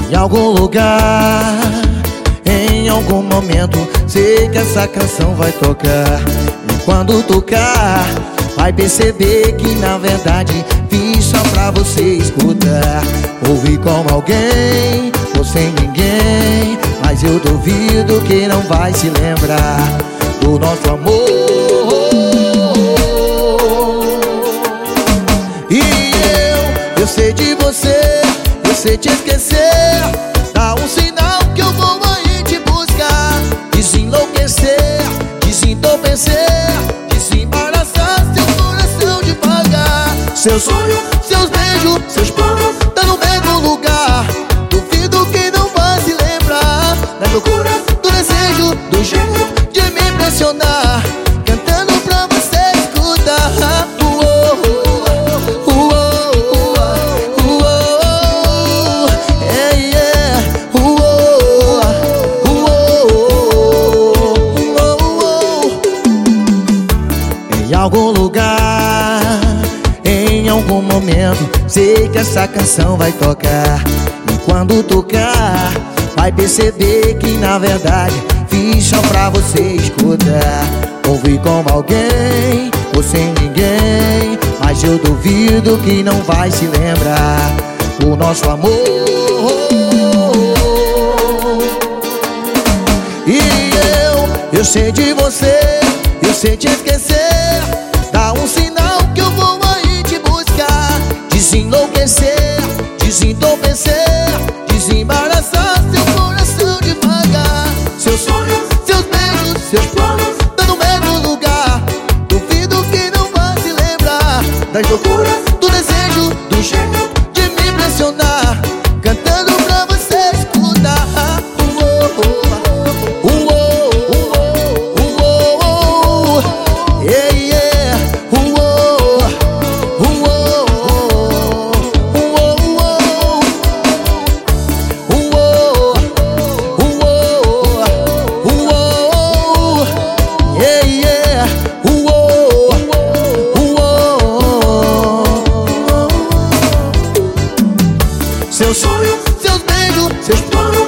Em algum lugar, em algum momento, sei que essa canção vai tocar. E quando tocar, vai perceber que na verdade fiz só pra você escutar. Ouvi como alguém, ou sem ninguém, mas eu duvido que não vai se lembrar do nosso amor. E eu sei de você, eu sei te esquecer. Dá um sinal que eu vou aí te buscar. Desenlouquecer, desentorpecer, desembaraçar seu coração devagar. Seu sonho, seus beijos, seus planos, tá no mesmo lugar. Duvido que não vai se lembrar da loucura, do desejo, do jeito de me impressionar. Cantando pra você escutar. Em algum lugar, em algum momento, sei que essa canção vai tocar. E quando tocar, vai perceber que na verdade fiz só pra você escutar. Ouvi como alguém, ou sem ninguém, mas eu duvido que não vai se lembrar o nosso amor. E eu sei de você, eu sei te esquecer. Dá um sinal que eu vou aí te buscar. Desenlouquecer, desentorpecer, desembaraçar seu coração devagar. Seu sonho, seus beijos, seus planos, tá no mesmo lugar. Duvido que não vai se lembrar das loucuras, do desejo, do jeito de me impressionar. Cantando pra você escutar. Seu sonho, seus beijos, seus planos,